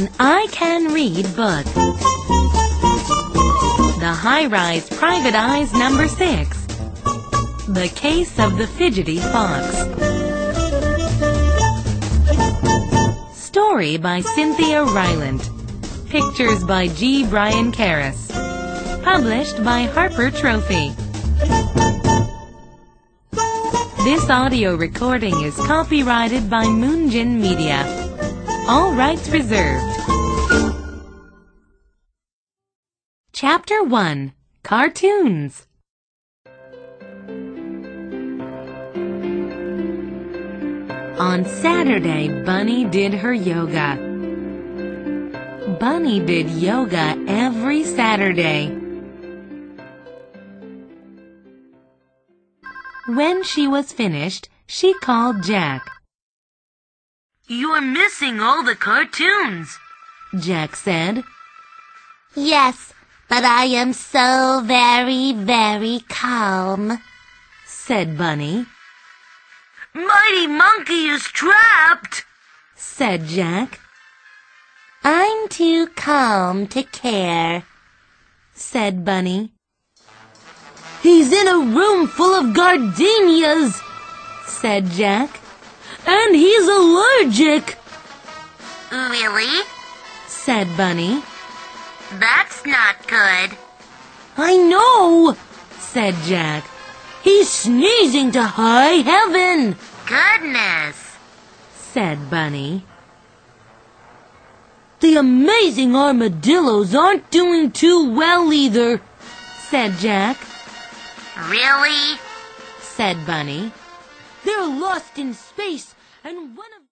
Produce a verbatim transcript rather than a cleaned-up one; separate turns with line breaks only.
an I Can Read book. The High-Rise Private Eyes number six. The Case of the Fidgety Fox. Story by Cynthia Rylant. Pictures by G. Brian Karras. Published by Harper Trophy. This audio recording is copyrighted by Moonjin Media. All rights reserved. Chapter one. Cartoons. On Saturday, Bunny did her yoga. Bunny did yoga every Saturday. When she was finished, she called Jack.
"You're missing all the cartoons,"
Jack said.
"Yes, but I am so very, very calm,"
said Bunny.
"Mighty Monkey is trapped,"
said Jack.
"I'm too calm to care,"
said Bunny.
"He's in a room full of gardenias,"
said Jack.
"And he's allergic."
"Really?"
said Bunny.
"That's not good."
"I know,"
said Jack.
"He's sneezing to high heaven."
"Goodness,"
said Bunny.
"The amazing armadillos aren't doing too well either,"
said Jack.
"Really?"
said Bunny.
"They're lost in space, and one of